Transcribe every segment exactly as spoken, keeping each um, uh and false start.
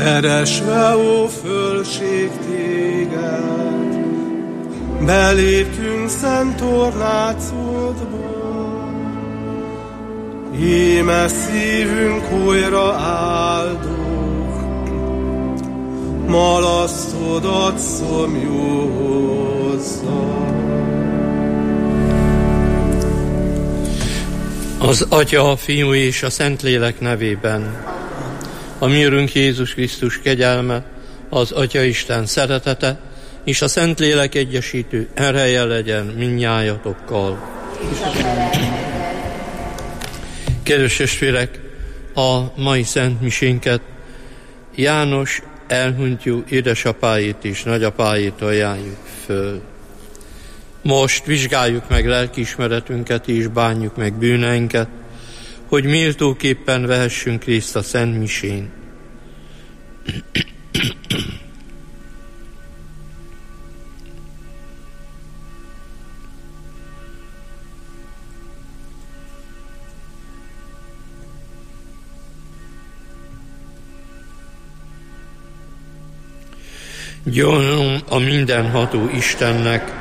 Keresve, ó fölség téged, beléptünk szent tornácodba. Íme szívünk újra áldó, malasztodat szomjózza. Az Atya, a Fiú és a Szentlélek nevében. A mi Urunk Jézus Krisztus kegyelme, az Atya Isten szeretete és a Szentlélek egyesítő ereje legyen mindnyájatokkal. Kedves testvérek, a mai Szent Misénket János elhunytjú édesapáit és nagyapáit ajánljuk föl. Most vizsgáljuk meg lelkiismeretünket és bánjuk meg bűneinket, hogy méltóképpen vehessünk részt a Szent Misén. Gyónom a mindenható Istennek,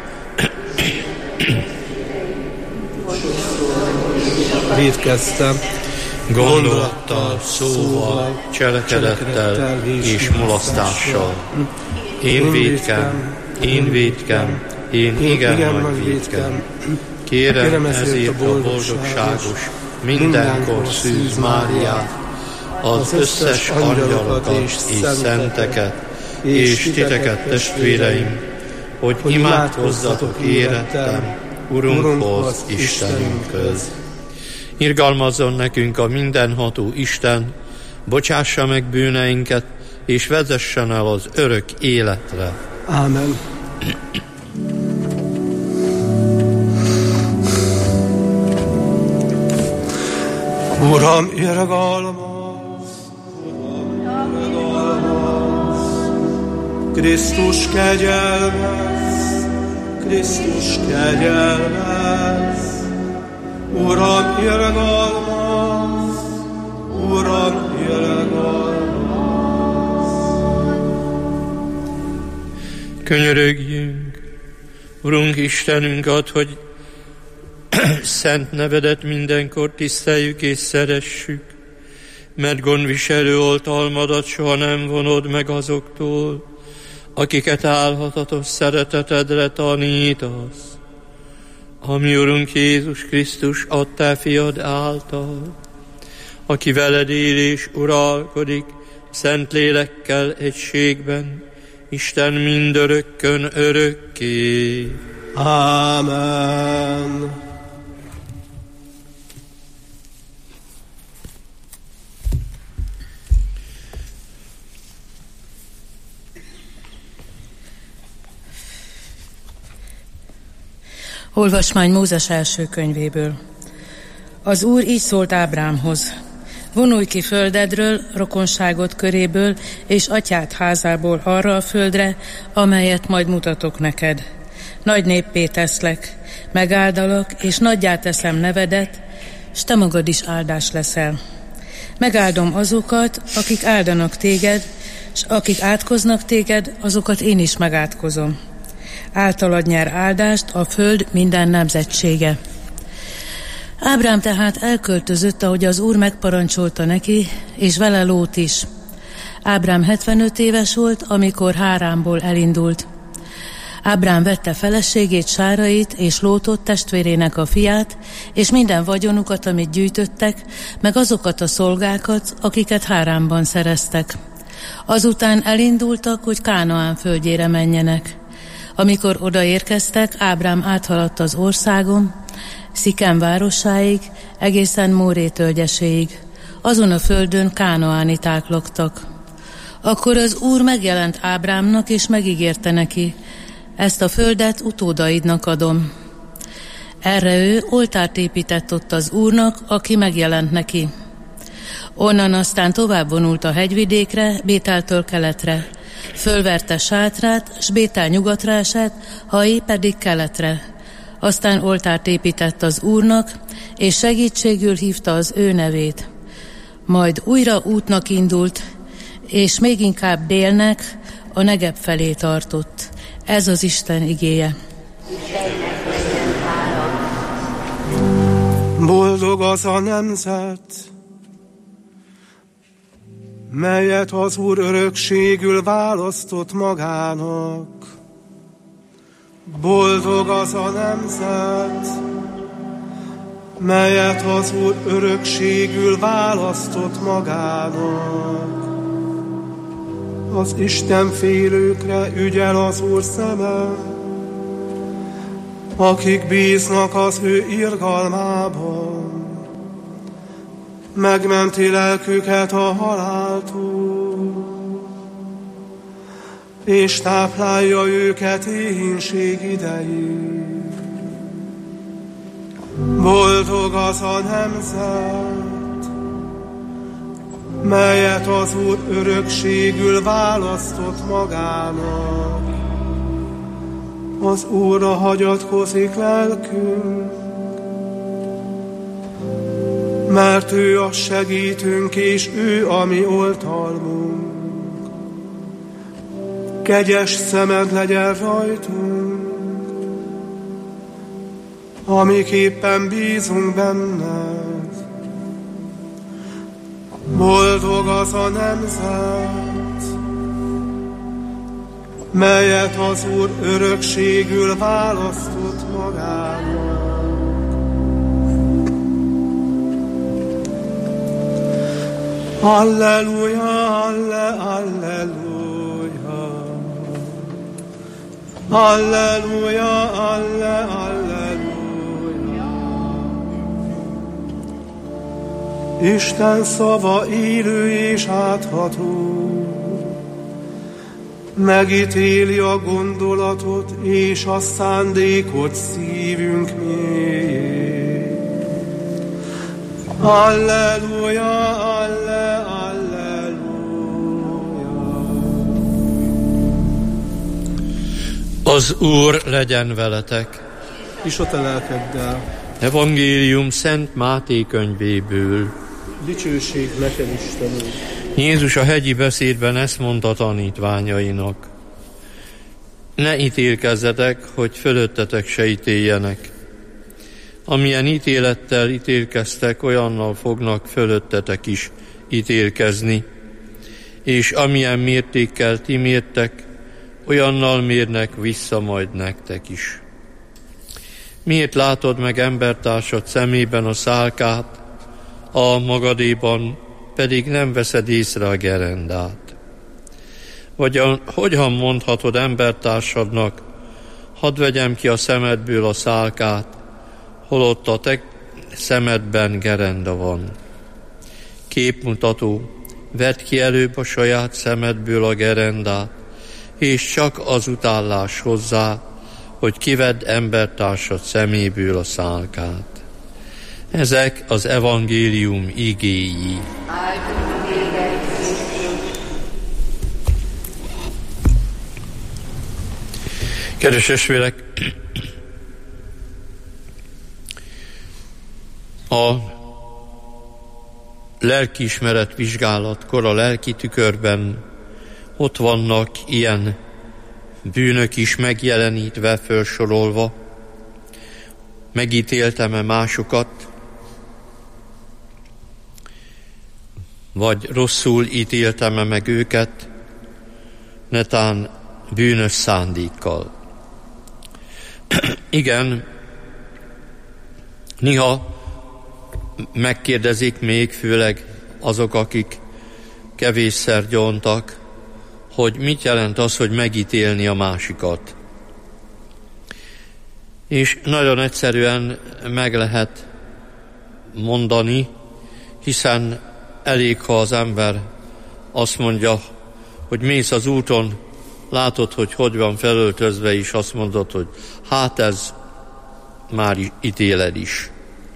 Vétkeztem gondolattal, szóval, cselekedettel és mulasztással. Én vétkem, én vétkem, én igen nagy vétkem. Kérem ezért a boldogságos, mindenkor Szűz Máriát, az összes angyalokat és szenteket, és titeket, testvéreim, hogy imádkozzatok érettem Urunkhoz, Istenünkhöz. Irgalmazzon nekünk a mindenható Isten, bocsássa meg bűneinket, és vezessen el az örök életre. Ámen. Uram, irgalmaz, Uram, irgalmaz, Krisztus kegyelmez, Krisztus kegyelmez. Uram, irgalmaz, Uram, irgalmaz. Könyörögjünk, Urunk Istenünk, add, hogy szent nevedet mindenkor tiszteljük és szeressük, mert gondviselő oltalmadat soha nem vonod meg azoktól, akiket álhatatos szeretetedre tanítasz. A mi Urunk Jézus Krisztus adtál fiad által, aki veled él és uralkodik Szentlélekkel egységben, Isten mindörökkön örökké. Ámen. Olvasmány Mózes első könyvéből. Az Úr így szólt Ábrámhoz: vonulj ki földedről, rokonságod köréből és atyád házából arra a földre, amelyet majd mutatok neked. Nagy néppé teszlek, megáldalak, és nagyjá teszem nevedet, s te magad is áldás leszel. Megáldom azokat, akik áldanak téged, s akik átkoznak téged, azokat én is megátkozom. Általad nyer áldást a föld minden nemzetsége. Ábrám tehát elköltözött, ahogy az Úr megparancsolta neki, és vele Lót is. Ábrám hetvenöt éves volt, amikor Háránból elindult. Ábrám vette feleségét, Sárait és Lótot, testvérének a fiát, és minden vagyonukat, amit gyűjtöttek, meg azokat a szolgákat, akiket Háránban szereztek. Azután elindultak, hogy Kánaán földjére menjenek. Amikor odaérkeztek, Ábrám áthaladt az országon, Szikem városáig, egészen Móré tölgyeséig. Azon a földön kánaániták laktak. Akkor az Úr megjelent Ábrámnak, és megígérte neki: ezt a földet utódaidnak adom. Erre ő oltárt épített ott az Úrnak, aki megjelent neki. Onnan aztán tovább vonult a hegyvidékre, Bételtől keletre. Fölverte sátrát, s Bétel nyugatra esett, Hai pedig keletre. Aztán oltárt épített az Úrnak, és segítségül hívta az ő nevét. Majd újra útnak indult, és még inkább délnek, a Negeb felé tartott. Ez az Isten igéje. Boldog az a nemzet, melyet az Úr örökségül választott magának. Boldog az a nemzet, melyet az Úr örökségül választott magának. Az Isten félőkre ügyel az Úr szeme, akik bíznak az ő irgalmában. Megmenti lelküket a haláltól, és táplálja őket éhínség idején. Boldog az a nemzet, melyet az Úr örökségül választott magának. Az Úrra hagyatkozik lelkünk, mert ő a segítőnk, és ő a mi oltalmunk. Kegyes szemed legyen rajtunk, amiképpen bízunk benned. Boldog az a nemzet, melyet az Úr örökségül választott magának. Alleluja, alle, alleluja. Alleluja, alle, alleluja. Isten szava élő és átható, megítéli a gondolatot és a szándékot szívünk mélyén. Alleluja, alle, alleluja. Az Úr legyen veletek. És a te lelkeddel. Evangélium Szent Máté könyvéből. Dicsőség neked, Istenünk. Jézus a hegyi beszédben ezt mondta tanítványainak: ne ítélkezzetek, hogy fölöttetek se ítéljenek. Amilyen ítélettel ítélkeztek, olyannal fognak fölöttetek is ítélkezni, és amilyen mértékkel ti mértek, olyannal mérnek vissza majd nektek is. Miért látod meg embertársad szemében a szálkát, a magadéban pedig nem veszed észre a gerendát? Vagy a, hogyan mondhatod embertársadnak, hadd vegyem ki a szemedből a szálkát, holott a te szemedben gerenda van? Képmutató, vedd ki előbb a saját szemedből a gerendát, és csak azután láss hozzá, hogy kivedd embertársad szeméből a szálkát. Ezek az evangélium igéi. Kedves testvérek, a lelkiismeret vizsgálatkor a lelki tükörben ott vannak ilyen bűnök is megjelenítve, felsorolva. Megítéltem-e másokat, vagy rosszul ítéltem-e meg őket, netán bűnös szándékkal. Igen, néha megkérdezik még, főleg azok, akik kevésszer gyóntak, hogy mit jelent az, hogy megítélni a másikat. És nagyon egyszerűen meg lehet mondani, hiszen elég, ha az ember azt mondja, hogy mész az úton, látod, hogy hogy van felöltözve, és azt mondod, hogy hát ez már ítéled is.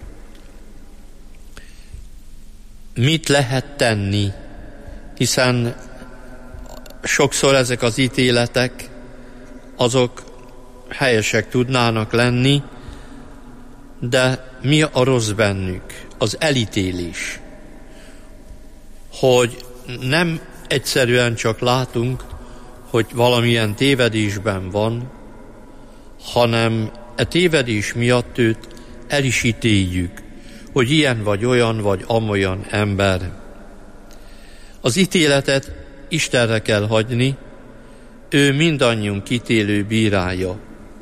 Mit lehet tenni? Hiszen sokszor ezek az ítéletek, azok helyesek tudnának lenni, de mi a rossz bennük? Az elítélés. Hogy nem egyszerűen csak látunk, hogy valamilyen tévedésben van, hanem e tévedés miatt őt el is ítéljük, hogy ilyen vagy olyan vagy amolyan ember. Az ítéletet Istenre kell hagyni, ő mindannyiunk ítélő bírája.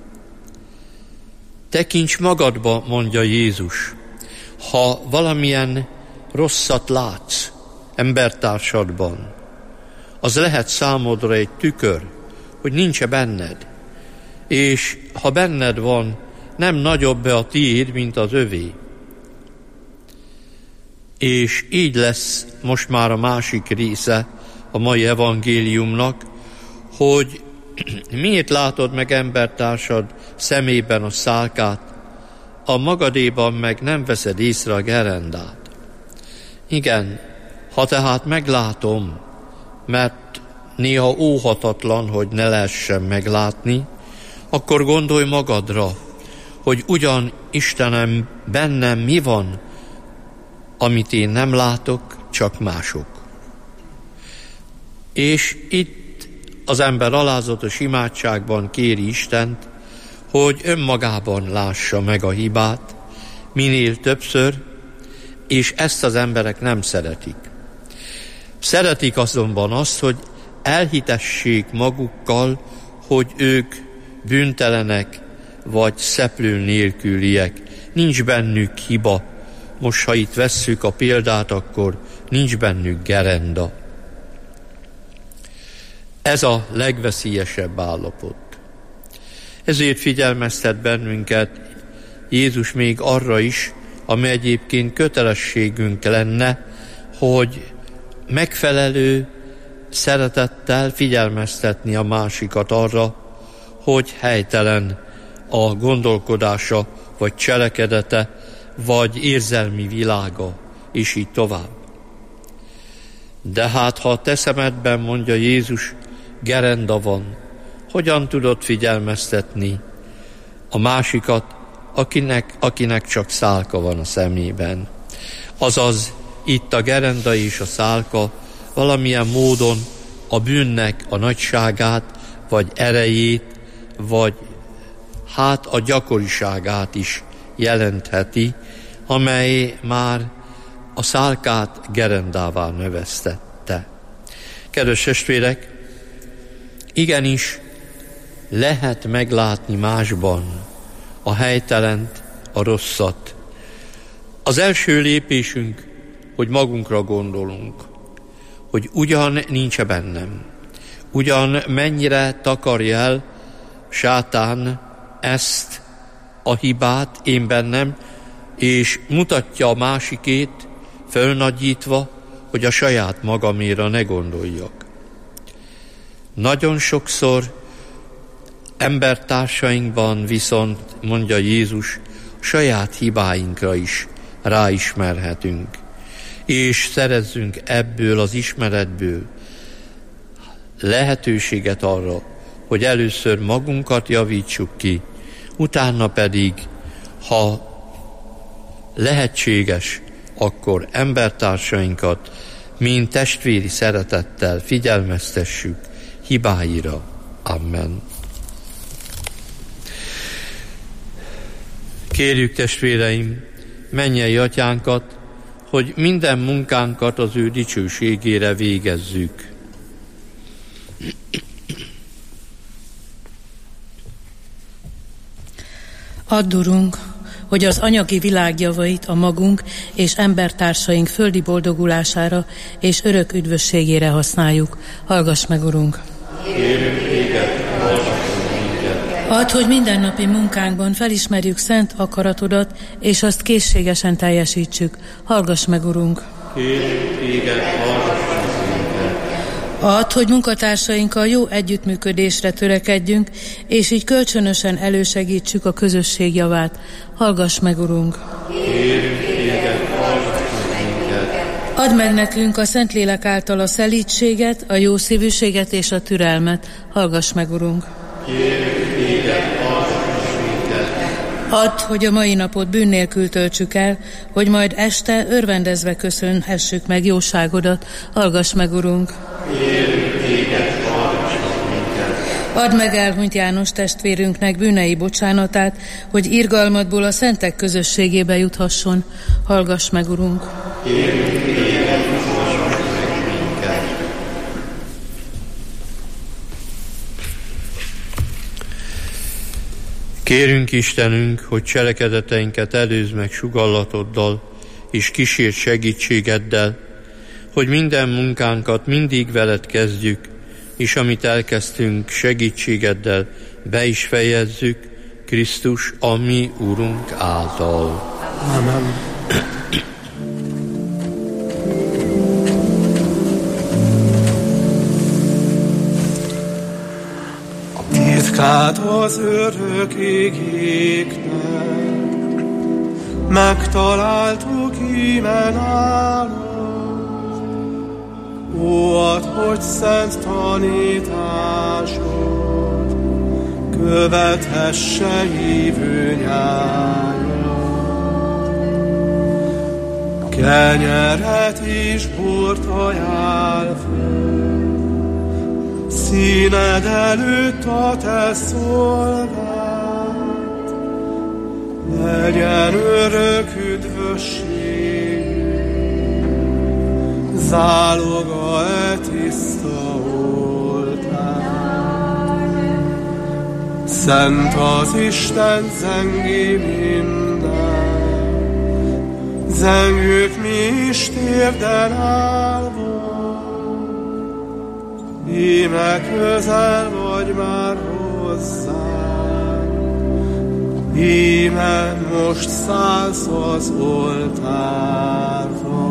Tekints magadba, mondja Jézus, ha valamilyen rosszat látsz embertársadban, az lehet számodra egy tükör, hogy nincs-e benned, és ha benned van, nem nagyobb-e a tiéd, mint az övé. És így lesz most már a másik része a mai evangéliumnak, hogy miért látod meg embertársad szemében a szálkát, a magadéban meg nem veszed észre a gerendát. Igen, ha tehát meglátom, mert néha óhatatlan, hogy ne lehessen meglátni, akkor gondolj magadra, hogy ugyan Istenem bennem mi van, amit én nem látok, csak mások. És itt az ember alázatos imádságban kéri Istent, hogy önmagában lássa meg a hibát, minél többször, és ezt az emberek nem szeretik. Szeretik azonban azt, hogy elhitessék magukkal, hogy ők bűntelenek, vagy szeplő nélküliek. Nincs bennük hiba. Most, ha itt vesszük a példát, akkor nincs bennük gerenda. Ez a legveszélyesebb állapot. Ezért figyelmeztet bennünket Jézus még arra is, ami egyébként kötelességünk lenne, hogy megfelelő szeretettel figyelmeztetni a másikat arra, hogy helytelen a gondolkodása, vagy cselekedete, vagy érzelmi világa, és így tovább. De hát, ha a te szemedben, mondja Jézus, gerenda van, hogyan tudod figyelmeztetni a másikat, akinek, akinek csak szálka van a szemében? Azaz, itt a gerenda és a szálka valamilyen módon a bűnnek a nagyságát, vagy erejét, vagy hát a gyakoriságát is jelentheti, amely már a szálkát gerendává növesztette. Kedves testvérek, igenis lehet meglátni másban a helytelent, a rosszat. Az első lépésünk, hogy magunkra gondolunk, hogy ugyan nincs bennem, ugyan mennyire takarja el sátán ezt a hibát én bennem, és mutatja a másikét, fölnagyítva, hogy a saját magaméra ne gondoljak. Nagyon sokszor embertársainkban viszont, mondja Jézus, saját hibáinkra is ráismerhetünk, és szerezzünk ebből az ismeretből lehetőséget arra, hogy először magunkat javítsuk ki, utána pedig, ha lehetséges, akkor embertársainkat, mint testvéri szeretettel figyelmeztessük hibáira. Amen. Kérjük, testvéreim, mennyei atyánkat, hogy minden munkánkat az ő dicsőségére végezzük. Add, Urunk, hogy az anyagi világjavait a magunk és embertársaink földi boldogulására és örök üdvösségére használjuk. Hallgass meg, Urunk! Kérünk téged, hallgass minket! Add, hogy mindennapi munkánkban felismerjük szent akaratodat, és azt készségesen teljesítsük. Hallgass meg, Urunk! Kérünk téged, hallgass minket! Add, hogy munkatársainkkal jó együttműködésre törekedjünk, és így kölcsönösen elősegítsük a közösség javát. Hallgass meg, Urunk! Kérünk téged, hallgass minket! Add meg nekünk a Szentlélek által a szelídséget, a jószívűséget és a türelmet. Hallgass meg, Urunk! Kérünk téged, hallgass minket! Add, hogy a mai napot bűn nélkül töltsük el, hogy majd este örvendezve köszönhessük meg jóságodat. Hallgass meg, Urunk! Kérünk téged, hallgassak minket. Add meg elhunyt János testvérünknek bűnei bocsánatát, hogy irgalmadból a szentek közösségébe juthasson. Hallgass meg, Urunk! Kérünk téged, hallgassak meg minket. Kérünk Istenünk, hogy cselekedeteinket előzd meg sugallatoddal és kísérd segítségeddel, hogy minden munkánkat mindig veled kezdjük, és amit elkezdtünk segítségeddel be is fejezzük, Krisztus, a mi Urunk által. Amen. Titkát az örök égéknek megtaláltuk íme nálad. Ó, add, hogy szent tanításod követhesse hívő nyája. Kenyeret és bort ajánl föl színed előtt a te szolgád. Legyen örök üdvösség, záloga e tiszta oltár. Szent az Isten, zengi minden, zengjük mi is térden állva. Íme közel vagy már hozzám, íme most szállsz az oltárra.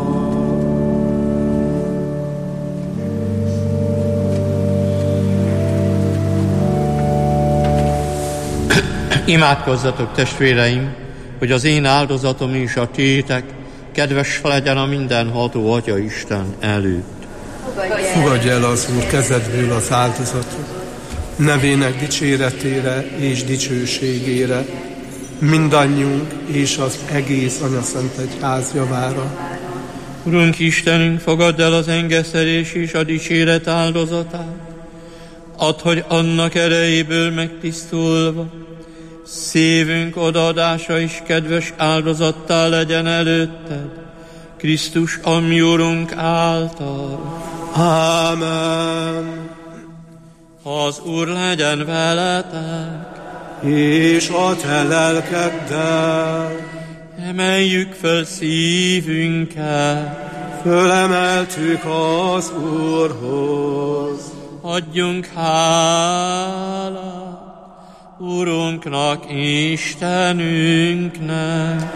Imádkozzatok, testvéreim, hogy az én áldozatom és a tiétek kedves legyen a mindenható Atya Isten előtt. Fogadj el az Úr kezedből az áldozatot, nevének dicséretére és dicsőségére, mindannyiunk és az egész Anyaszent Egyház javára. Urunk Istenünk, fogadd el az engeszerés és a dicséret áldozatát, add, hogy annak erejéből megtisztulva szívünk odaadása is kedves áldozattá legyen előtted, Krisztus, a mi Urunk által. Ámen. Az Úr legyen veletek, és a te lelkeddel. Emeljük föl szívünket, fölemeltük az Úrhoz. Adjunk hálát Urunknak, Istenünknek.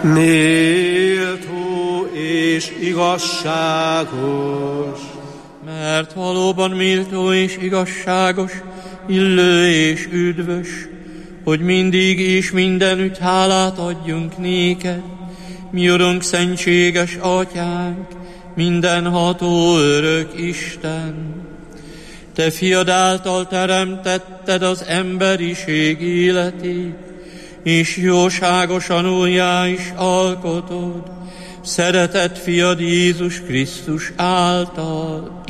Méltó és igazságos, mert valóban méltó és igazságos, illő és üdvös, hogy mindig és mindenütt hálát adjunk néked, mi Urunk, szentséges Atyánk, mindenható örök Isten. Te fiad által teremtetted az emberiség életét, és jóságosan újjá is alkotod szeretett fiad Jézus Krisztus által.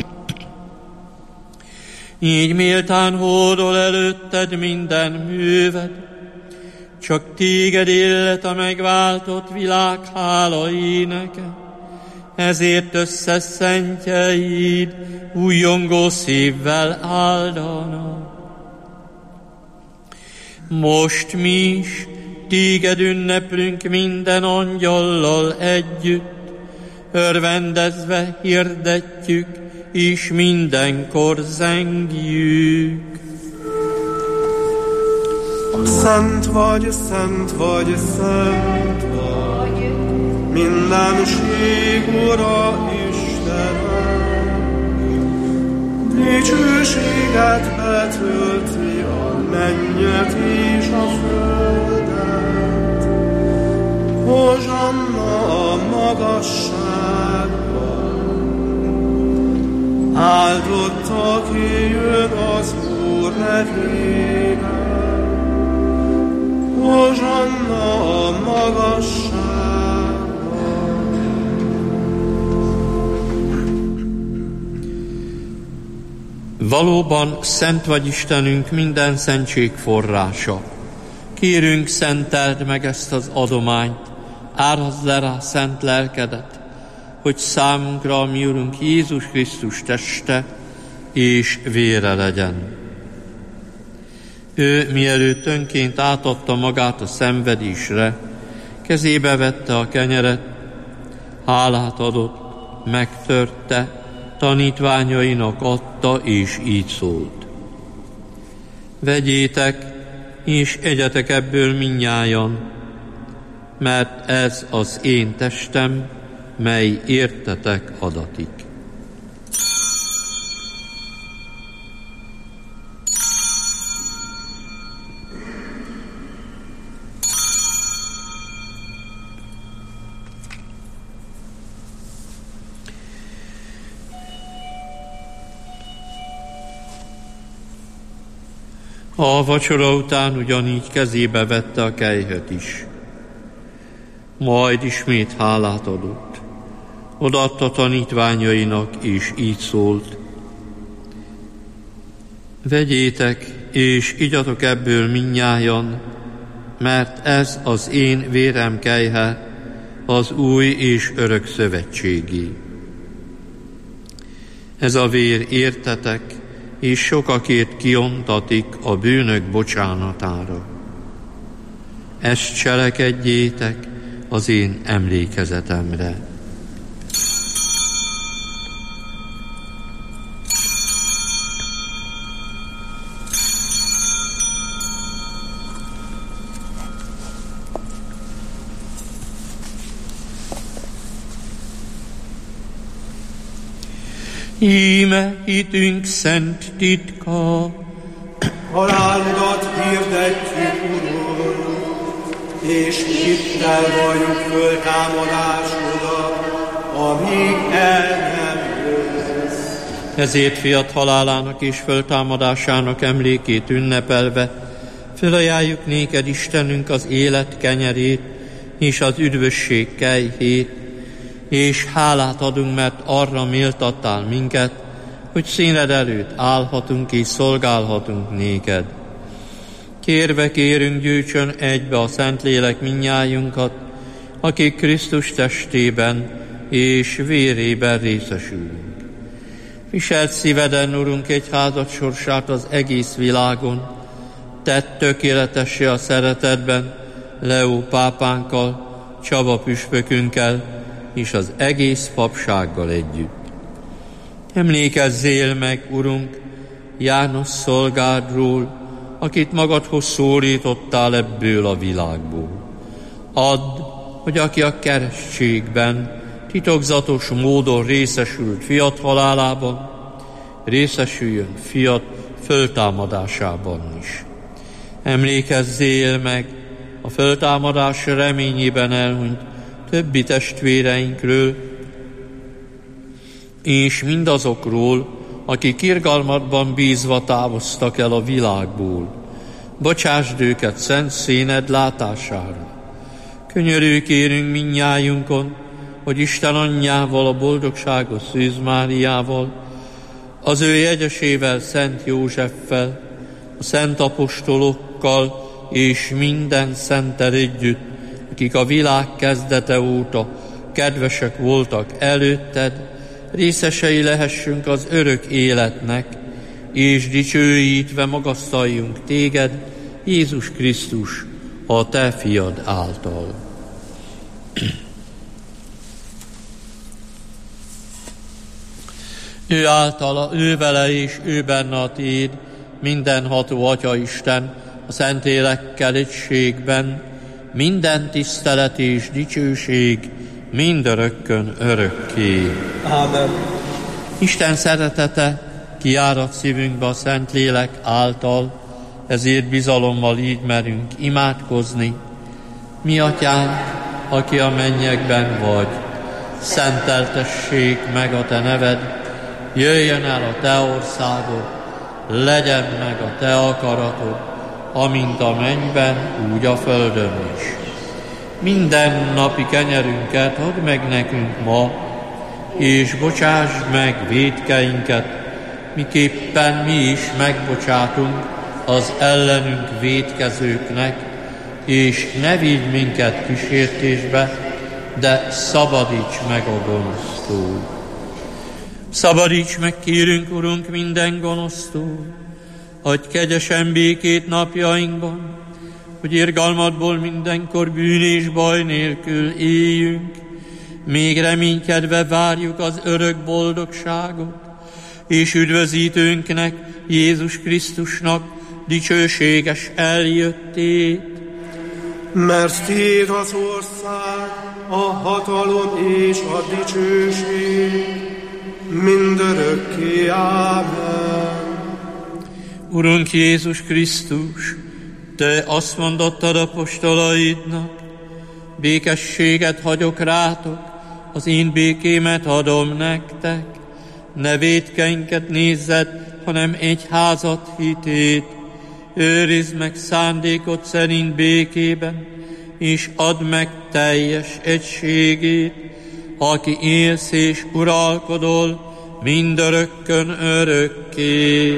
Így méltán hódol előtted minden műved, csak téged illet a megváltott világ hála éneke, ezért összeszentjeid újjongó szívvel áldanak. Most mi is téged ünneplünk minden angyallal együtt, örvendezve hirdetjük, és mindenkor zengjük. Szent vagy, szent vagy, szent vagy, mindenség Ura Istenem. Dicsőséget betölti a mennyet és a földet. Hozsanna a magasságban, áldott, aki jön az Úr nevében. Hozsanna a magasságban. Valóban szent vagy Istenünk, minden szentség forrása. Kérünk, szenteld meg ezt az adományt, árazd le rá szent lelkedet, hogy számunkra a mi Urunk Jézus Krisztus teste és vére legyen. Ő, mielőtt önként átadta magát a szenvedésre, kezébe vette a kenyeret, hálát adott, megtörte, tanítványainak adta, és így szólt. Vegyétek, és egyetek ebből mindnyájan, mert ez az én testem, mely értetek adatik. A vacsora után ugyanígy kezébe vette a kelyhet is. Majd ismét hálát adott. Odaadta tanítványainak, és így szólt. Vegyétek, és igyatok ebből mindnyájan, mert ez az én vérem kelyhe, az új és örök szövetségé. Ez a vér értetek, és sokakért kiontatik a bűnök bocsánatára. Ezt cselekedjétek az én emlékezetemre. Íme hitünk szent titka. Halálodat hirdetjük, Urunk, és hittel valljuk föltámadásodat, amíg el nem jössz. Ezért fiat halálának és föltámadásának emlékét ünnepelve, fölajánljuk néked, Istenünk, az élet kenyerét és az üdvösség kelyhét, és hálát adunk, mert arra méltattál minket, hogy színed előtt állhatunk és szolgálhatunk néked. Kérve kérünk, gyűjtsön egybe a Szentlélek mindnyájunkat, akik Krisztus testében és vérében részesülünk. Viselt szíveden, Urunk, egyházad sorsát az egész világon, tett tökéletessé a szeretetben Leó pápánkkal, Csaba püspökünkkel, és az egész papsággal együtt. Emlékezzél meg, Urunk, János szolgádról, akit magadhoz szólítottál ebből a világból. Add, hogy aki a keresztségben titokzatos módon részesült fiat halálában, részesüljön fiat föltámadásában is. Emlékezzél meg a föltámadás reményében elhunyt többi testvéreinkről, és mindazokról, akik irgalmadban bízva távoztak el a világból. Bocsásd őket szent színed látására. Könyörű kérünk mindnyájunkon, hogy Isten anyjával, a boldogságos Szűz Máriával, az ő jegyesével, Szent Józseffel, a szent apostolokkal és minden szenttel együtt, akik a világ kezdete óta kedvesek voltak előtted, részesei lehessünk az örök életnek, és dicsőítve magasztaljunk téged, Jézus Krisztus, a te fiad által. Ő általa, ő vele és ő benne a tiéd, mindenható Atya Isten, a Szentlélekkel egységben, minden tisztelet és dicsőség mindörökkön örökké. Ámen. Isten szeretete kiárad szívünkbe a Szentlélek által, ezért bizalommal így merünk imádkozni. Mi Atyánk, aki a mennyekben vagy, szenteltessék meg a te neved, jöjjön el a te országod, legyen meg a te akaratod, amint a mennyben, úgy a földön is. Minden napi kenyerünket add meg nekünk ma, és bocsásd meg vétkeinket, miképpen mi is megbocsátunk az ellenünk vétkezőknek, és ne vigy minket kísértésbe, de szabadíts meg a gonosztól. Szabadíts meg, kérünk, Urunk, minden gonosztól, adj kegyesen békét napjainkban, hogy irgalmadból mindenkor bűn és baj nélkül éljünk, még reménykedve várjuk az örök boldogságot, és üdvözítőnknek, Jézus Krisztusnak dicsőséges eljöttét. Mert tiéd az ország, a hatalom és a dicsőség, mindörökké. Ámen. Urunk Jézus Krisztus, Te azt mondottad apostolaidnak, békességet hagyok rátok, az én békémet adom nektek. Ne vétkenket nézzed, hanem egyházat hitét. Őrizd meg szándékot szerint békében, és add meg teljes egységét, aki élsz és uralkodol mindörökkön örökké.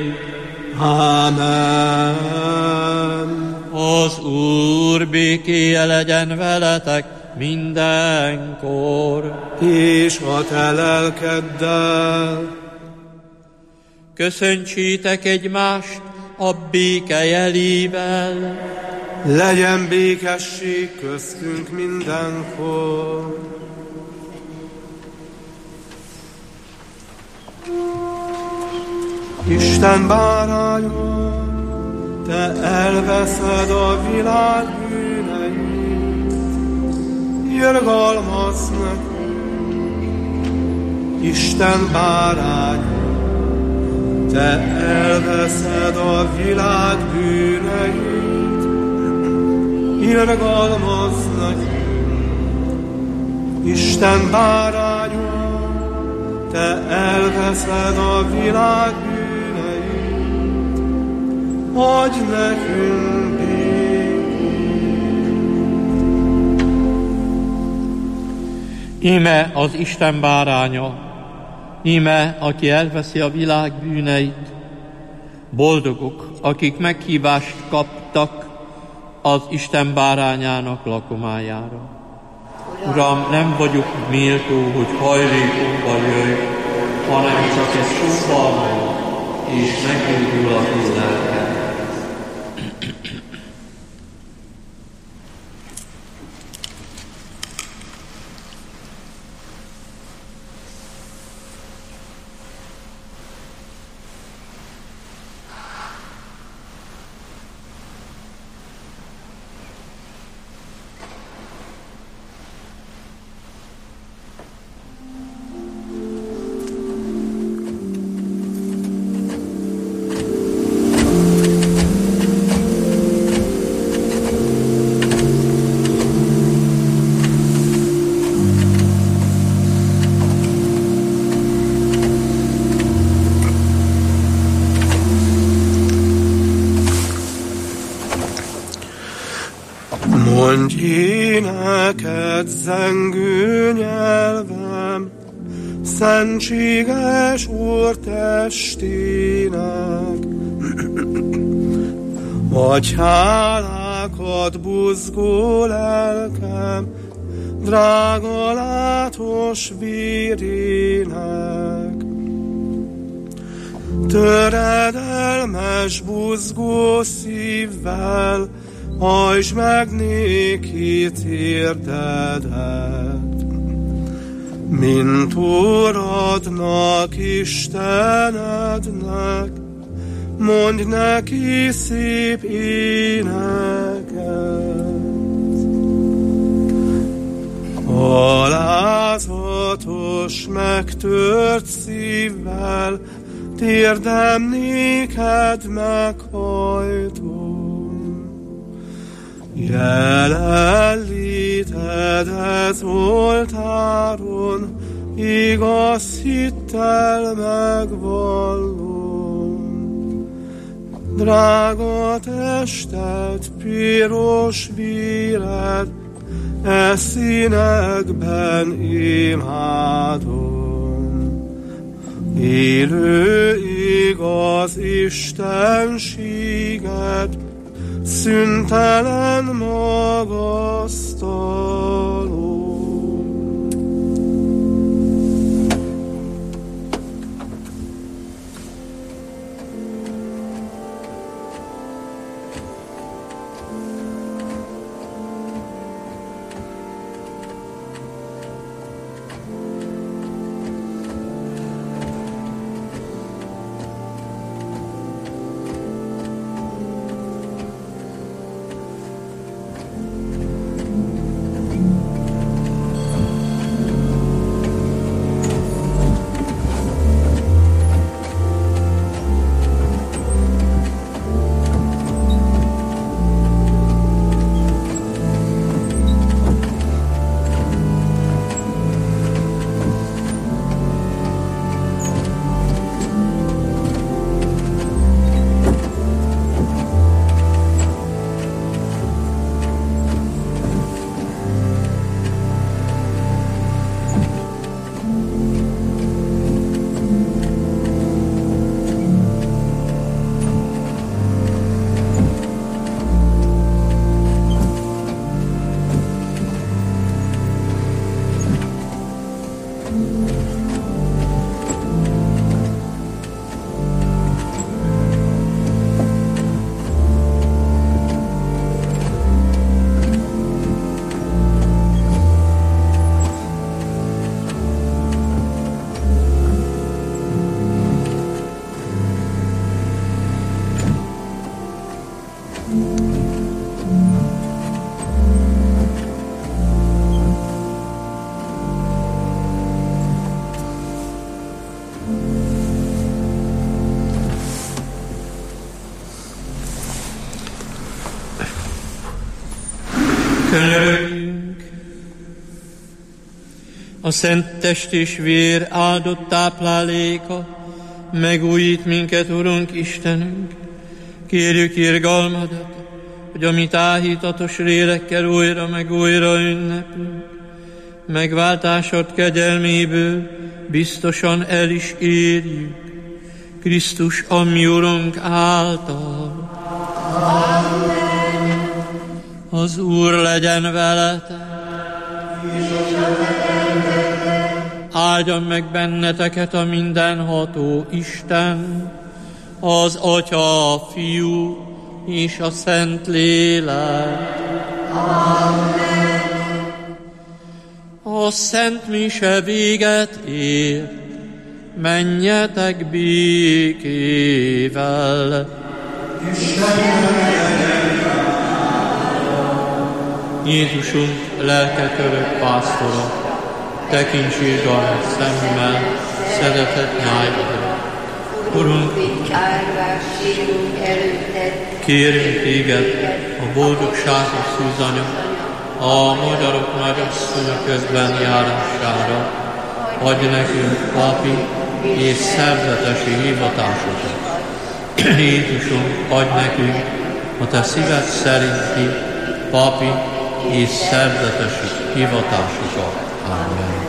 Ámen. Az Úr békéje legyen veletek mindenkor. És a te lelkeddel. Köszöntsétek egymást a béke jelével. Legyen békesség köztünk mindenkor. Isten báránya, te elveszed a világ bűneit, irgalmazz nekünk. Isten báránya, te elveszed a világ bűneit, irgalmazz nekünk. Isten báránya, te elveszed a világ bűneit, adj nekünk békét. Íme az Isten báránya, íme, aki elveszi a világ bűneit. Boldogok, akik meghívást kaptak az Isten bárányának lakomájára. Uram, nem vagyok méltó, hogy hajlékomba jöjj, hanem csak egy szóval mondj, és meggyógyul a tíz lelkem. Mondj éneket zengő nyelvem, szentséges Úr testének. Adj hálákat buzgó lelkem, drága látos vérének. Töredelmes buzgó szívvel, hajtsd meg néki térdedet, mint Uradnak, Istenednek, mondj neki szép éneket. Alázatos, megtört szívvel, térdem néked meghajtom. Jelenléted ez oltáron, igaz hittel megvallom. Drága tested, piros véred, e színekben imádom. élő igaz istenséget, szüntelen magasztaló. Könyörögjünk! A szent test és vér áldott tápláléka megújít minket, Urunk Istenünk. Kérjük irgalmadat, hogy a mi táhítatos lélekkel újra meg újra ünnepünk. Megváltásod kegyelméből biztosan el is érjük. Krisztus, a mi Urunk által. Amen. Az Úr legyen veletek. Áldjon meg benneteket a mindenható Isten, az Atya, a Fiú és a Szent Lélek. Amen. A Szent Mise véget ér, menjetek békével. Jézusunk, lelke örök pásztora, tekints irgalmas szemmel, szeretett nájadra. Urunk, kérünk téged a boldogságos szűzanya, a magyarok nagyasszony közben járására, adj nekünk papi és szerzetesi hivatásokat. Jézusunk, adj nekünk a te szíved szerinti papi és szerzetesi hivatásokat. Amen.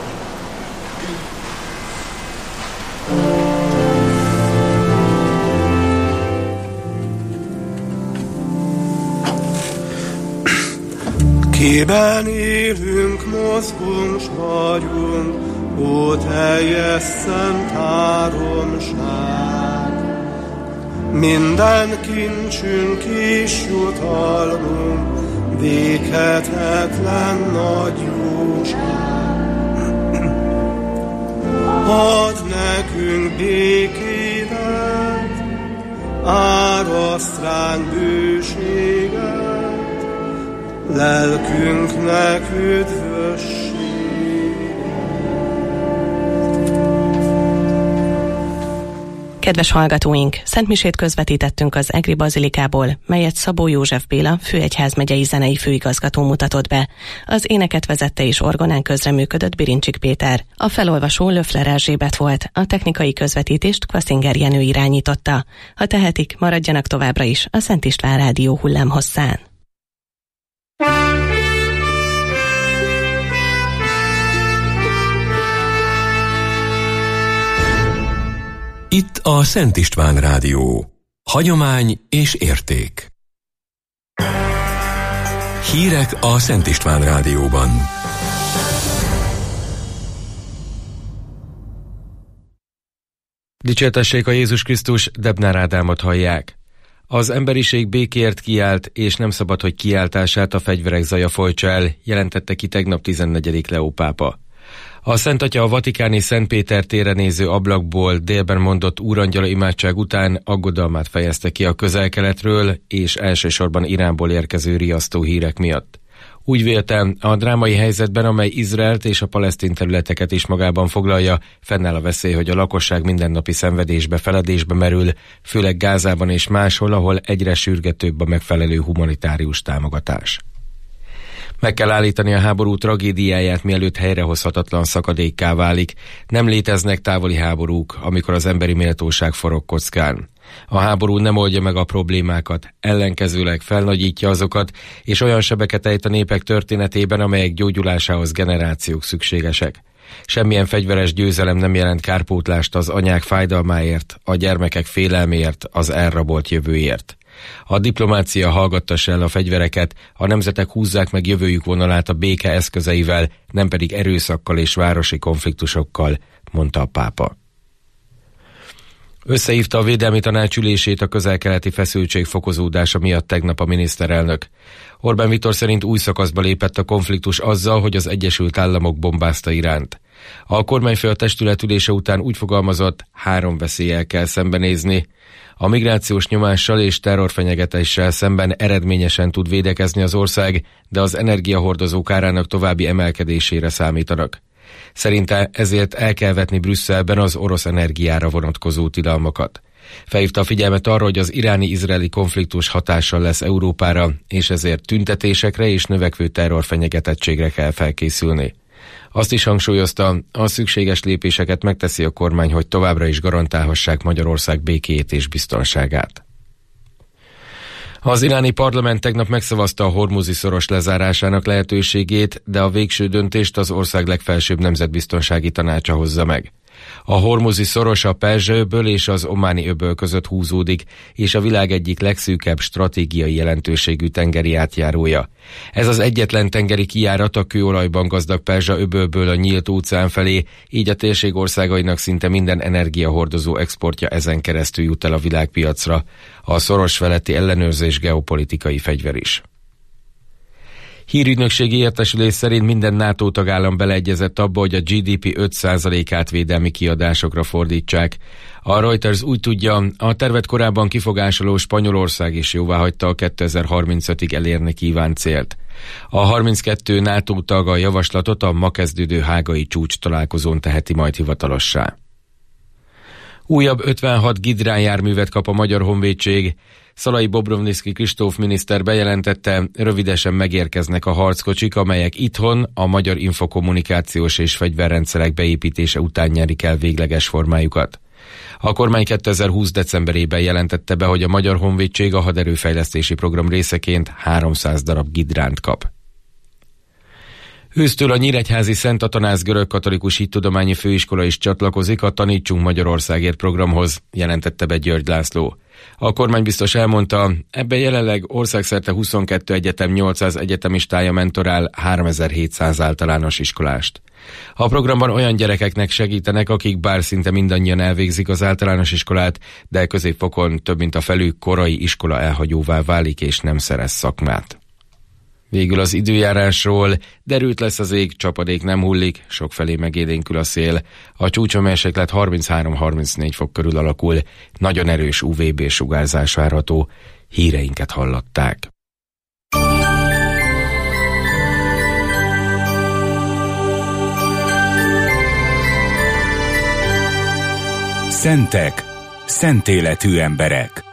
Kiben élünk, mozgunk, s vagyunk, ó teljes szent háromság. Minden kincsünk és jutalmunk, véghetetlen nagy jóság. Add nekünk békédet, áraszt ránk bőséget, lelkünknek üdvösséget. Kedves hallgatóink, szentmisét közvetítettünk az Egri Bazilikából, melyet Szabó József Béla főegyházmegyei zenei főigazgató mutatott be. Az éneket vezette és orgonán közreműködött Birincsik Péter. A felolvasó Löffler Erzsébet volt, a technikai közvetítést Kvaszinger Jenő irányította. Ha tehetik, maradjanak továbbra is a Szent István Rádió hullámhosszán. Itt a Szent István Rádió. Hagyomány és érték. Hírek a Szent István Rádióban. Dicsértessék a Jézus Krisztus, Debnár Ádámot hallják. Az emberiség békéért kiállt, és nem szabad, hogy kiáltását a fegyverek zaja folytsa el, jelentette ki tegnap tizennegyedik Leó pápa. A Szent Atya a vatikáni Szent Péter térre néző ablakból délben mondott úrangyala imádság után aggodalmát fejezte ki a Közel-Keletről és elsősorban Iránból érkező riasztó hírek miatt. Úgy vélte, a drámai helyzetben, amely Izraelt és a palesztin területeket is magában foglalja, fennáll a veszély, hogy a lakosság mindennapi szenvedésbe, feledésbe merül, főleg Gázában és máshol, ahol egyre sürgetőbb a megfelelő humanitárius támogatás. Meg kell állítani a háború tragédiáját, mielőtt helyrehozhatatlan szakadékká válik. Nem léteznek távoli háborúk, amikor az emberi méltóság forog kockán. A háború nem oldja meg a problémákat, ellenkezőleg felnagyítja azokat, és olyan sebeket ejt a népek történetében, amelyek gyógyulásához generációk szükségesek. Semmilyen fegyveres győzelem nem jelent kárpótlást az anyák fájdalmáért, a gyermekek félelméért, az elrabolt jövőért. A diplomácia hallgattassa el a fegyvereket, a nemzetek húzzák meg jövőjük vonalát a béke eszközeivel, nem pedig erőszakkal és városi konfliktusokkal, mondta a pápa. Összehívta a Védelmi Tanács ülését a közel-keleti feszültség fokozódása miatt tegnap a miniszterelnök. Orbán Viktor szerint új szakaszba lépett a konfliktus azzal, hogy az Egyesült Államok bombázta Iránt. A kormányfő a testület ülése után úgy fogalmazott, három veszéllyel kell szembenézni. A migrációs nyomással és terrorfenyegetéssel szemben eredményesen tud védekezni az ország, de az energiahordozók árának további emelkedésére számítanak. Szerinte ezért el kell vetni Brüsszelben az orosz energiára vonatkozó tilalmakat. Felhívta a figyelmet arra, hogy az iráni-izraeli konfliktus hatással lesz Európára, és ezért tüntetésekre és növekvő terrorfenyegetettségre kell felkészülni. Azt is hangsúlyozta, a szükséges lépéseket megteszi a kormány, hogy továbbra is garantálhassák Magyarország békéjét és biztonságát. Az iráni parlament tegnap megszavazta a Hormuzi szoros lezárásának lehetőségét, de a végső döntést az ország legfelsőbb nemzetbiztonsági tanácsa hozza meg. A Hormuzi szoros a Perzsa-öböl és az Ománi öböl között húzódik, és a világ egyik legszűkebb stratégiai jelentőségű tengeri átjárója. Ez az egyetlen tengeri kijárat a kőolajban gazdag Perzsa-öbölből a nyílt óceán felé, így a térség országainak szinte minden energiahordozó exportja ezen keresztül jut el a világpiacra. A szoros feletti ellenőrzés geopolitikai fegyver is. Hírügynökségi értesülés szerint minden NATO tagállam beleegyezett abba, hogy a gé dé pé öt százalékát védelmi kiadásokra fordítsák. A Reuters úgy tudja, a tervet korábban kifogásoló Spanyolország is jóváhagyta a kétezer-harmincötig elérni kívánt célt. A harminckettő NATO tag a javaslatot a ma kezdődő hágai csúcs találkozón teheti majd hivatalossá. Újabb ötvenhat Gidrán járművet kap a Magyar Honvédség. Szalai Bobrovnicki Kristóf miniszter bejelentette, rövidesen megérkeznek a harckocsik, amelyek itthon a magyar infokommunikációs és fegyverrendszerek beépítése után nyerik el végleges formájukat. A kormány kétezer-húsz decemberében jelentette be, hogy a Magyar Honvédség a haderőfejlesztési program részeként háromszáz darab Gidránt kap. Ősztől a nyíregyházi Szent Atanáz görögkatolikus hittudományi főiskola is csatlakozik a Tanítsunk Magyarországért programhoz, jelentette be György László. A kormánybiztos elmondta, ebben jelenleg országszerte huszonkettő egyetem nyolcszáz egyetemistája mentorál háromezer-hétszáz általános iskolást. A programban olyan gyerekeknek segítenek, akik bár szinte mindannyian elvégzik az általános iskolát, de középfokon több mint a felük korai iskola elhagyóvá válik és nem szerez szakmát. Végül az időjárásról, derült lesz az ég, csapadék nem hullik, sokfelé megélénkül a szél. A csúcshőmérséklet harminchárom-harmincnégy fok körül alakul, nagyon erős u vé bé sugárzás várható. Híreinket hallották. Szentek, szent életű emberek.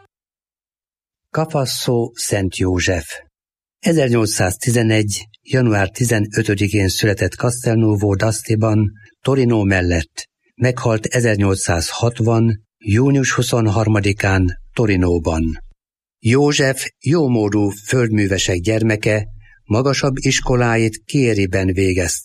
Kapasszó Szent József. ezernyolcszáztizenegy. január tizenötödikén született Castelnuovo d'Asteban, Torino mellett. Meghalt ezernyolcszázhatvan. június huszonharmadikán Torinóban. József jómódú földművesek gyermeke, magasabb iskoláit Chieriben végezte.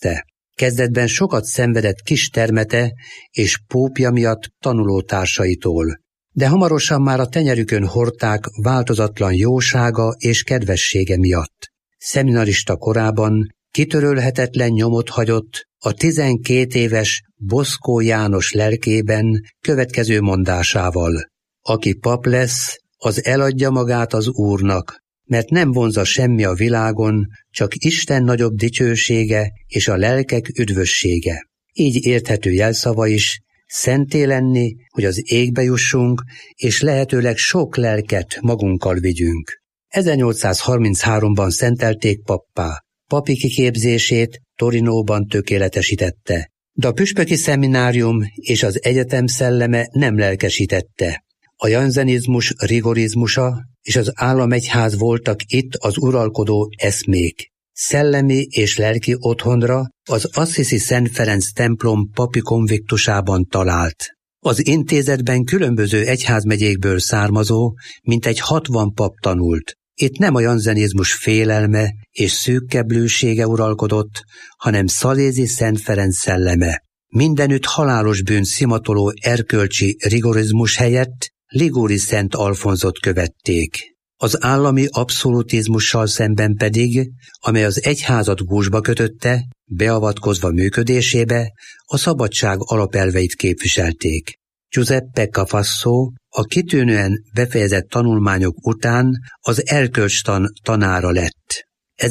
Kezdetben sokat szenvedett kis termete és pópja miatt tanulótársaitól, de hamarosan már a tenyerükön hordták változatlan jósága és kedvessége miatt. Szeminarista korában kitörölhetetlen nyomot hagyott a tizenkét éves Boszkó János lelkében következő mondásával: aki pap lesz, az eladja magát az Úrnak, mert nem vonza semmi a világon, csak Isten nagyobb dicsősége és a lelkek üdvössége. Így érthető jelszava is, szenté lenni, hogy az égbe jussunk, és lehetőleg sok lelket magunkkal vigyünk. ezernyolcszázharmincháromban szentelték pappá. Papi kiképzését Torinóban tökéletesítette, de a püspöki szeminárium és az egyetem szelleme nem lelkesítette. A janzenizmus rigorizmusa és az államegyház voltak itt az uralkodó eszmék. Szellemi és lelki otthonra az Assisi Szent Ferenc templom papi konviktusában talált. Az intézetben különböző egyházmegyékből származó, mintegy hatvan pap tanult. Itt nem a janzenizmus félelme és szűkkeblősége uralkodott, hanem Szalézi Szent Ferenc szelleme. Mindenütt halálos bűn szimatoló erkölcsi rigorizmus helyett Liguri Szent Alfonzot követték. Az állami abszolutizmussal szemben pedig, amely az egyházat gúzsba kötötte, beavatkozva működésébe, a szabadság alapelveit képviselték. Giuseppe Cafasso a kitűnően befejezett tanulmányok után az erkölcstan tanára lett.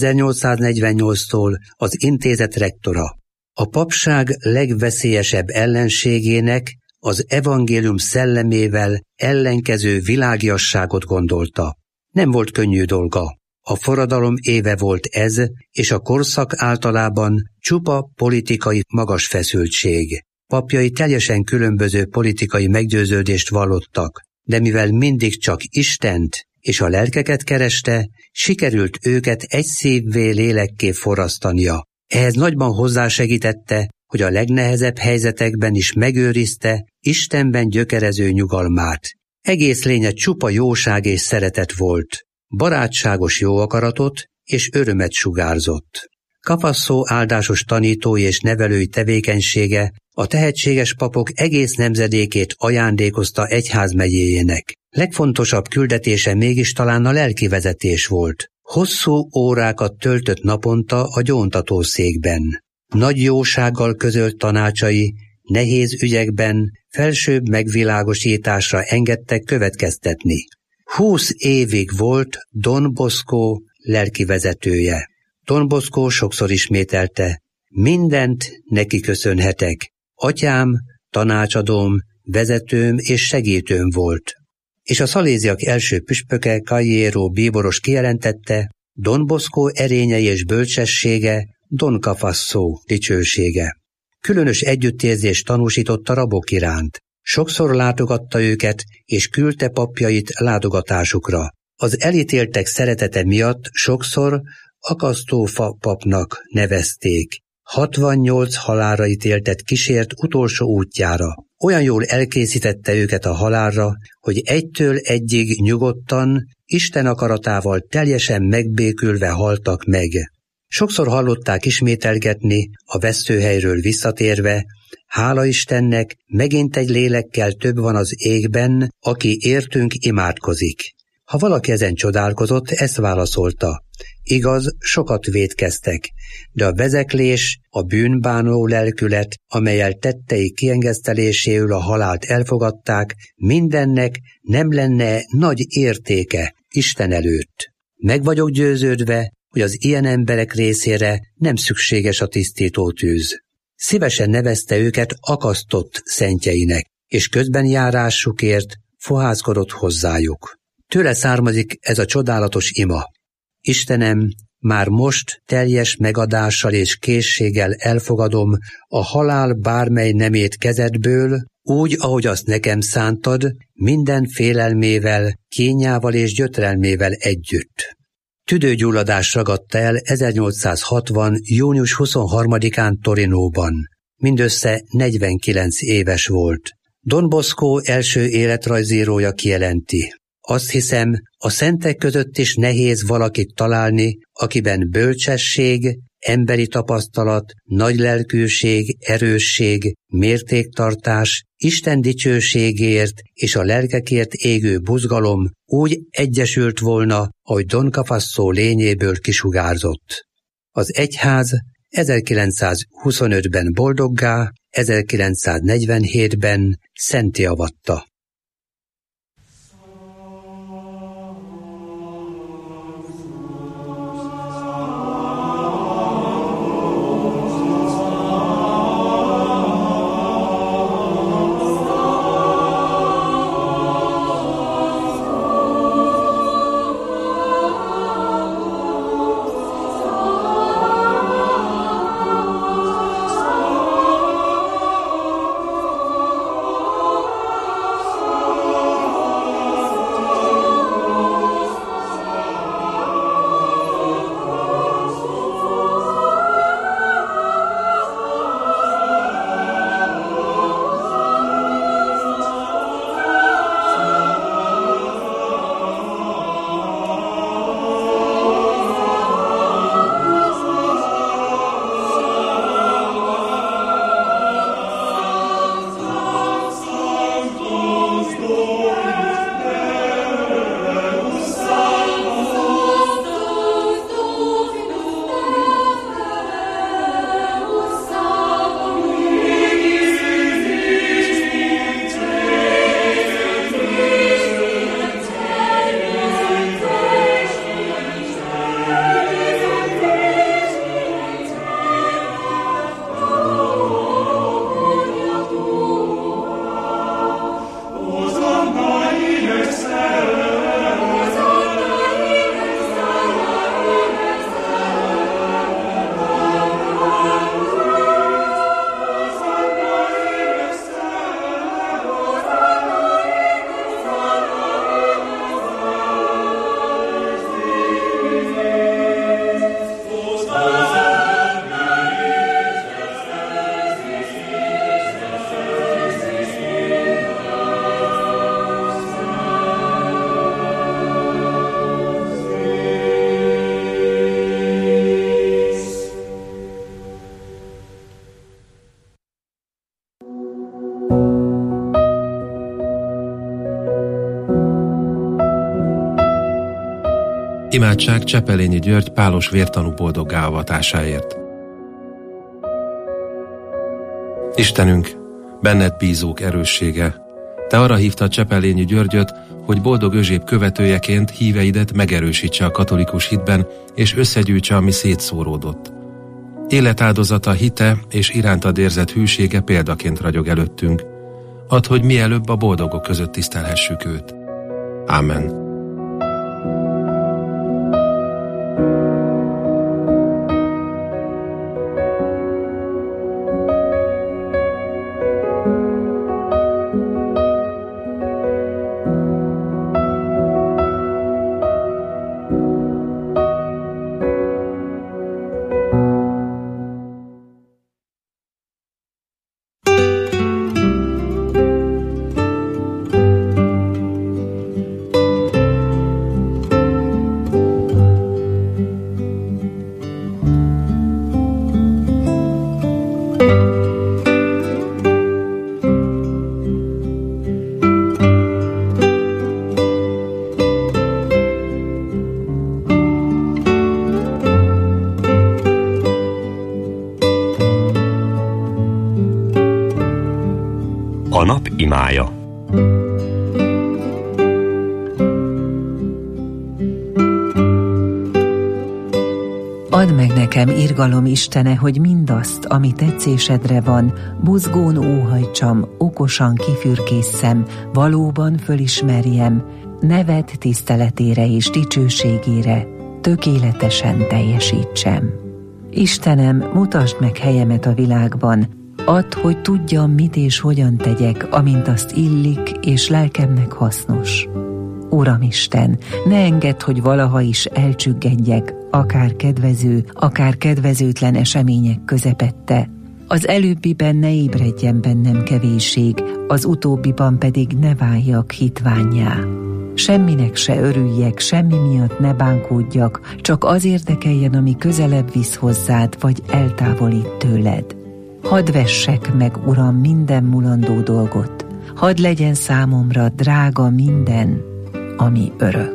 ezernyolcszáznegyvennyolctól az intézet rektora. A papság legveszélyesebb ellenségének az evangélium szellemével ellenkező világiasságot gondolta. Nem volt könnyű dolga. A forradalom éve volt ez, és a korszak általában csupa politikai magas feszültség. Papjai teljesen különböző politikai meggyőződést vallottak, de mivel mindig csak Istent és a lelkeket kereste, sikerült őket egy szívvé lélekké forrasztania. Ehhez nagyban hozzásegítette, hogy a legnehezebb helyzetekben is megőrizte Istenben gyökerező nyugalmát. Egész lénye csupa jóság és szeretet volt, barátságos jó akaratot és örömet sugárzott. Cafasso áldásos tanítói és nevelői tevékenysége a tehetséges papok egész nemzedékét ajándékozta egyházmegyéjének. Legfontosabb küldetése mégis talán a lelkivezetés volt. Hosszú órákat töltött naponta a gyóntatószékben. Nagy jósággal közölt tanácsai nehéz ügyekben felsőbb megvilágosításra engedtek következtetni. Húsz évig volt Don Bosco lelkivezetője. Don Bosco sokszor ismételte: mindent neki köszönhetek. Atyám, tanácsadóm, vezetőm és segítőm volt. És a szaléziak első püspöke Caiero bíboros kijelentette: Don Bosco erényei és bölcsessége, Don Cafasso dicsősége. Különös együttérzést tanúsított a rabok iránt. Sokszor látogatta őket, és küldte papjait látogatásukra. Az elítéltek szeretete miatt sokszor akasztófa papnak nevezték. hatvannyolc halálra ítéltet kísért utolsó útjára. Olyan jól elkészítette őket a halálra, hogy egytől egyig nyugodtan, Isten akaratával teljesen megbékülve haltak meg. Sokszor hallották ismételgetni, a veszőhelyről visszatérve: hála Istennek, megint egy lélekkel több van az égben, aki értünk imádkozik. Ha valaki ezen csodálkozott, ezt válaszolta: igaz, sokat vétkeztek, de a vezeklés, a bűnbánó lelkület, amellyel tettei kiengeszteléséül a halált elfogadták, mindennek nem lenne nagy értéke Isten előtt. Meg vagyok győződve, hogy az ilyen emberek részére nem szükséges a tisztító tűz. Szívesen nevezte őket akasztott szentjeinek, és közben járásukért fohászkodott hozzájuk. Tőle származik ez a csodálatos ima: Istenem, már most teljes megadással és készséggel elfogadom a halál bármely nemét kezedből, úgy, ahogy azt nekem szántad, minden félelmével, kényával és gyötrelmével együtt. Tüdőgyulladás ragadta el ezernyolcszázhatvan. június huszonharmadikán Torinóban. Mindössze negyvenkilenc éves volt. Don Bosco első életrajzírója kijelenti: azt hiszem, a szentek között is nehéz valakit találni, akiben bölcsesség, emberi tapasztalat, nagy lelkűség, erősség, mértéktartás, Isten dicsőségért és a lelkekért égő buzgalom úgy egyesült volna, ahogy Don Cafasso lényéből kisugárzott. Az egyház ezerkilencszázhuszonötben boldoggá, ezerkilencszáznegyvenhétben szentté avatta. Imádság Csepelényi György pálos vértanú boldoggá avatásáért. Istenünk, benned bízók erőssége, te arra hívtad Csepelényi Györgyöt, hogy boldog Özséb követőjeként híveidet megerősítse a katolikus hitben, és összegyűjtse, ami szétszóródott. Életáldozata, hite és irántad érzett hűsége példaként ragyog előttünk. Add, hogy mielőbb a boldogok között tisztelhessük őt. Ámen. A nap imája. Add meg nekem, irgalom Istene, hogy mindazt, ami tetszésedre van, buzgón óhajtsam, okosan kifürkésszem, valóban fölismerjem, neved tiszteletére és dicsőségére, tökéletesen teljesítsem. Istenem, mutasd meg helyemet a világban, add, hogy tudjam, mit és hogyan tegyek, amint azt illik, és lelkemnek hasznos. Uramisten, ne engedd, hogy valaha is elcsüggedjek, akár kedvező, akár kedvezőtlen események közepette. Az előbbiben ne ébredjen bennem kevésség, az utóbbiban pedig ne váljak hitvánnyá. semminek se örüljek, semmi miatt ne bánkódjak, csak az érdekeljen, ami közelebb visz hozzád, vagy eltávolít tőled. Hadd vessek meg, Uram, minden mulandó dolgot, hadd legyen számomra drága minden, ami örök.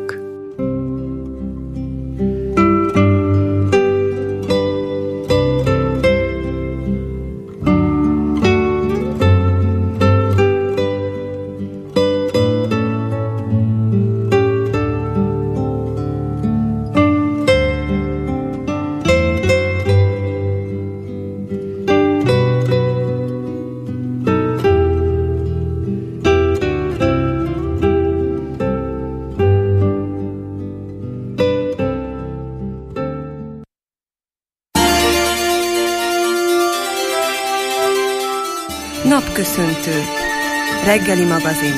Napköszöntő. Reggeli magazin.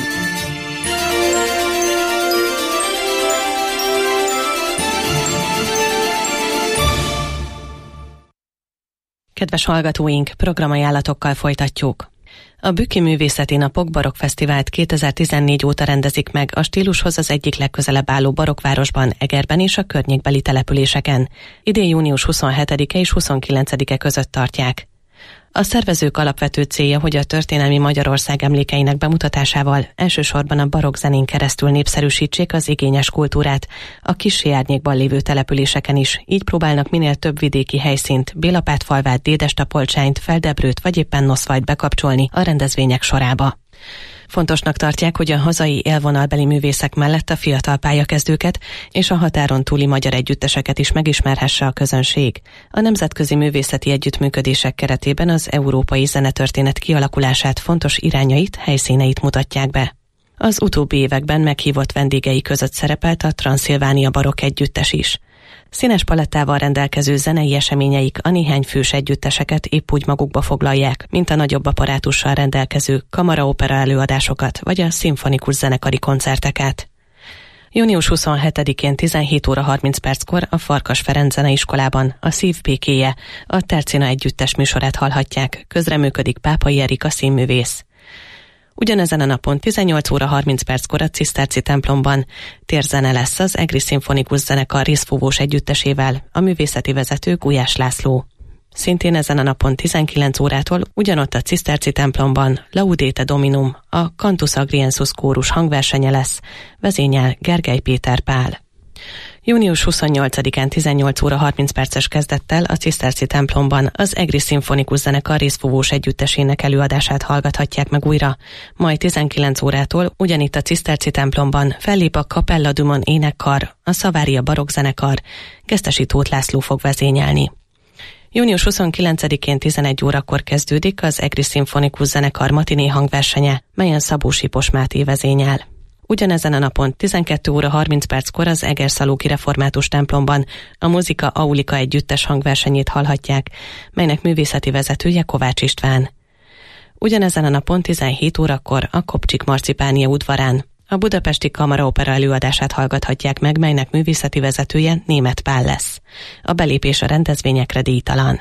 Kedves hallgatóink, programajánlatokkal folytatjuk. A Bükki Művészeti Napok Barokkfesztivált kétezer-tizennégy óta rendezik meg a stílushoz az egyik legközelebb álló barokkvárosban, Egerben és a környékbeli településeken. Idén június huszonhetedike és huszonkilencedike között tartják. A szervezők alapvető célja, hogy a történelmi Magyarország emlékeinek bemutatásával elsősorban a barokk zenén keresztül népszerűsítsék az igényes kultúrát a kissé árnyékban lévő településeken is. Így próbálnak minél több vidéki helyszínt, Bélapátfalvát, Dédestapolcsányt, Feldebrőt vagy éppen Noszvajt bekapcsolni a rendezvények sorába. Fontosnak tartják, hogy a hazai élvonalbeli művészek mellett a fiatal pályakezdőket és a határon túli magyar együtteseket is megismerhesse a közönség. A nemzetközi művészeti együttműködések keretében az európai zenetörténet kialakulását, fontos irányait, helyszíneit mutatják be. Az utóbbi években meghívott vendégei között szerepelt a Transzilvánia barokk együttes is. Színes palettával rendelkező zenei eseményeik a néhány fős együtteseket épp úgy magukba foglalják, mint a nagyobb apparátussal rendelkező kamaraopera előadásokat vagy a szimfonikus zenekari koncerteket. június huszonhetedikén tizenhét óra harminc perckor a Farkas Ferenc Zeneiskolában a Szív békéje, a Tercina együttes műsorát hallhatják, közreműködik Pápai Erika színművész. Ugyanezen a napon tizennyolc óra harminc perckor a Ciszterci templomban térzene lesz az Egri Szimfonikus Zenekar részfúvós együttesével, a művészeti vezető Gulyás László. Szintén ezen a napon tizenkilenc órától ugyanott a Ciszterci templomban Laudate Dominum, a Cantus Agriensis kórus hangversenye lesz, vezényel Gergely Péter Pál. június huszonnyolcadikán tizennyolc óra harminc perces kezdettel a Ciszterci templomban az Egri Szimfonikus Zenekar részfúvós együttesének előadását hallgathatják meg újra, majd tizenkilenc órától ugyanitt a Ciszterci templomban fellép a Capella Dumon énekkar, a Szavária barokkzenekar, Gesztesi Tóth László fog vezényelni. június huszonkilencedikén tizenegy órakor kezdődik az Egri Szimfonikus Zenekar matiné hangversenye, melyen Szabó Sipos Máté vezényel. Ugyanezen a napon tizenkét óra harminc perckor az Egerszalóki Református templomban a Muzika Aulika együttes hangversenyét hallhatják, melynek művészeti vezetője Kovács István. Ugyanezen a napon tizenhét órakor a Kopcsik Marcipánia udvarán a Budapesti Kamaraopera előadását hallgathatják meg, melynek művészeti vezetője Németh Pál lesz. A belépés a rendezvényekre díjtalan.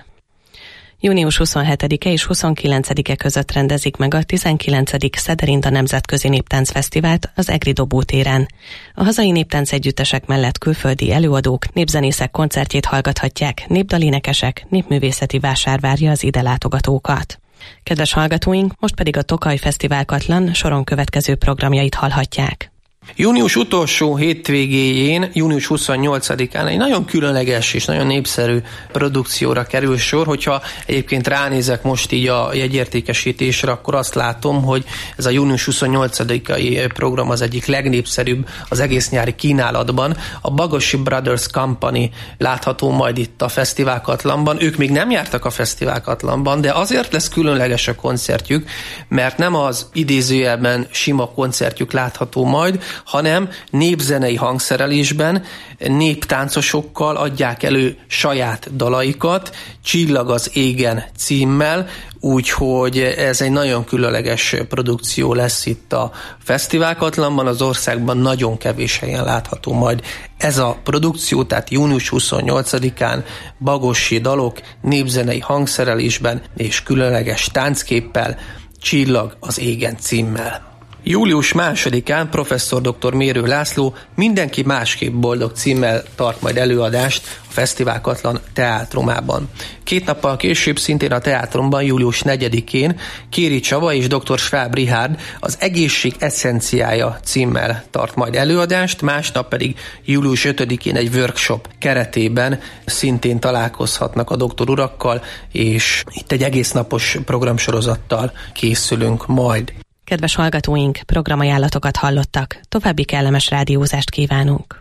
június huszonhetedike és huszonkilencedike között rendezik meg a tizenkilencedik Szederinda Nemzetközi Néptáncfesztivált az Egri Dobótéren. A hazai néptánc együttesek mellett külföldi előadók, népzenészek koncertjét hallgathatják, népdalénekesek, népművészeti vásár várja az ide látogatókat. Kedves hallgatóink, most pedig a Tokaj Fesztivál Katlan soron következő programjait hallhatják. Június utolsó hétvégéjén, június huszonnyolcadikán egy nagyon különleges és nagyon népszerű produkcióra kerül sor. Hogyha egyébként ránézek most így a jegyértékesítésre, akkor azt látom, hogy ez a június huszonnyolcadikai program az egyik legnépszerűbb az egész nyári kínálatban. A Bagosi Brothers Company látható majd itt a Fesztivál Katlanban. Ők még nem jártak a Fesztivál Katlanban, de azért lesz különleges a koncertjük, mert nem az idézőjelben sima koncertjük látható majd, hanem népzenei hangszerelésben néptáncosokkal adják elő saját dalaikat, Csillag az égen címmel, úgyhogy ez egy nagyon különleges produkció lesz itt a Fesztivál Katlanban, az országban nagyon kevés helyen látható majd ez a produkció, tehát június huszonnyolcadikán bagossi dalok népzenei hangszerelésben és különleges táncképpel, Csillag az égen címmel. Július másodikán professzor dr. Mérő László Mindenki másképp boldog címmel tart majd előadást a Fesztivál Katlan teátrumában. Két nappal később szintén a teátrumban július negyedikén Kéri Csaba és dr. Schwab Richard Az egészség eszenciája címmel tart majd előadást, másnap pedig július ötödikén egy workshop keretében szintén találkozhatnak a doktor urakkal, és itt egy egész napos programsorozattal készülünk majd. Kedves hallgatóink, programajánlatokat hallottak. További kellemes rádiózást kívánunk.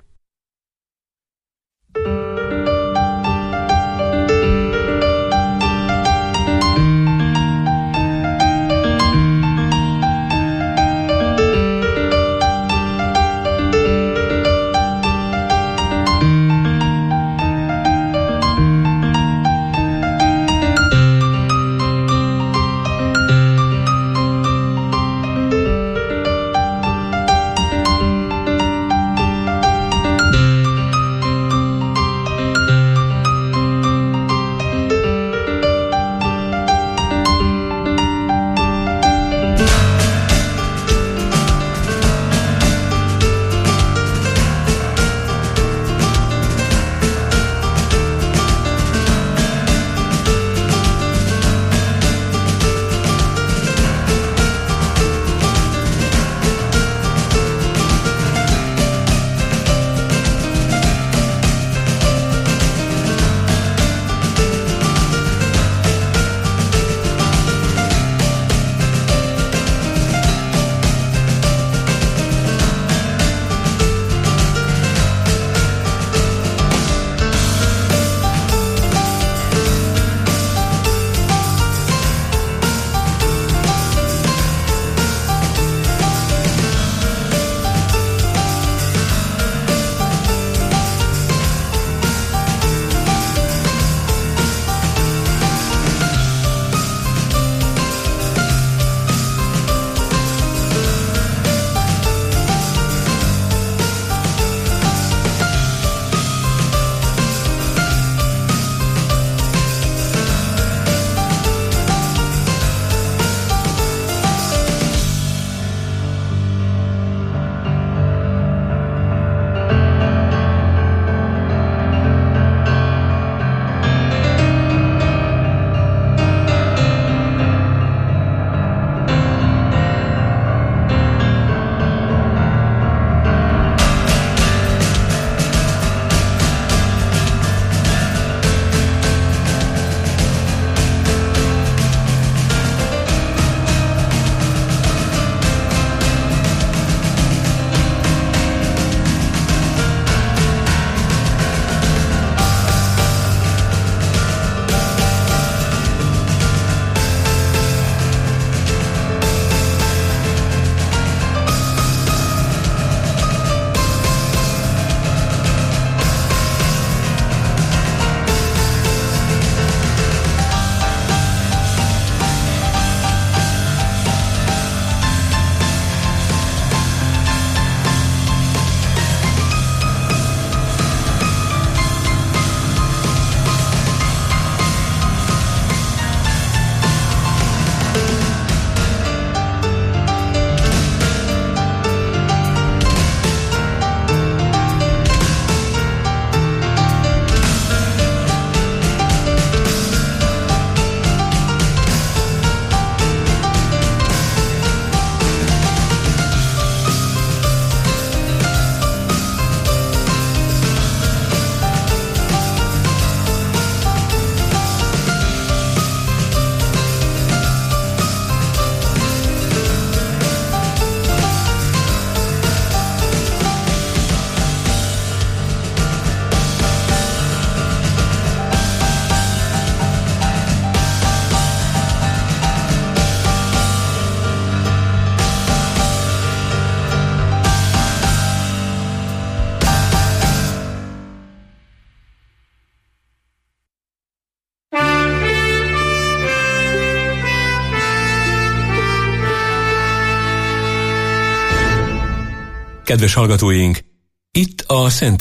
Kedves hallgatóink, itt a Szent